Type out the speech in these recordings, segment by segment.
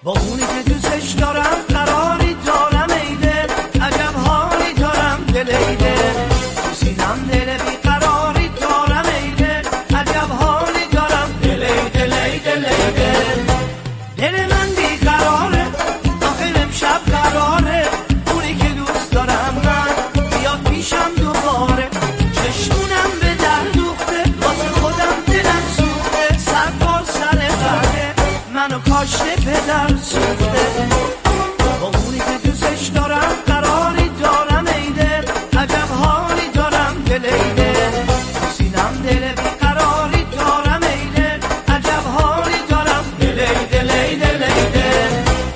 با اونی که دوستش دارم قراری دارم ای دل، عجب حالی دارم دل ای دل، تو سینم دل بیقراری دارم ای دل، عجب حالی دارم دل ای دل ای دل ای دل. دل من بیقراره آخه امشب قراره اونی که دوست دارم من بیاد پیشم دوباره، چشمونم به در دوخته واسه خودم دلم سوخته، سر بار سر برده منو کاشته پدر سوخته. با اونی که دوستش دارم قراری دارم ای دل، عجب حالی دارم دل ای دل، تو سینم دل بیقراری دارم ای دل، عجب حالی دارم دل ای دل ای دل ای دل.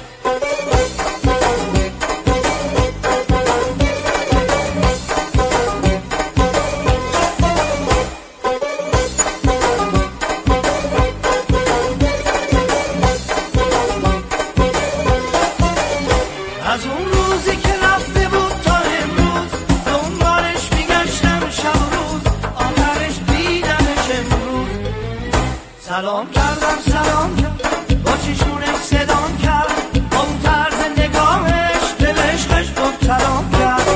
از اون روزی که رفته بود تا امروز دنبالش میگشتم شب و روز، آخرش دیدمش امروز. سلام کردم با چشمونش صدام کرد، با اون طرز نگاهش به عشقش مبتلام کرد.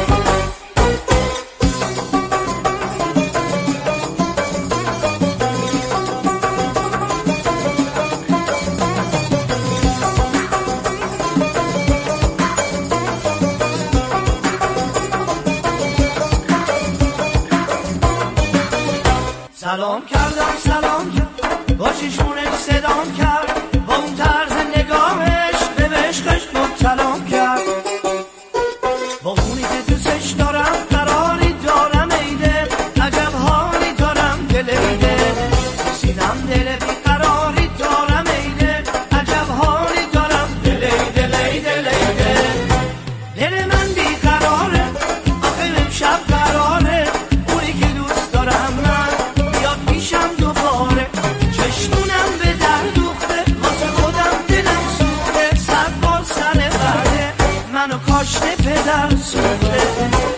سلام کردم با چشمونش صدام کرد، با اون طرز نگاهش به عشقش مبتلام کرد. با اونی که دوستش دارم قراری دارم ای دل، عجب حالی دارم دل ای دل، سینم دل بیقراری دارم ای دل، عجب حالی دارم دل ای دل ای دل ای دل. دل من بیقراره آخه امشب قراره اونی که دوست دارم من بیاد پیشم دوباره، چشمونم به در دوخته واسه خودم دلم سوخته، سر بار سر برده منو کاشته پدر سوخته.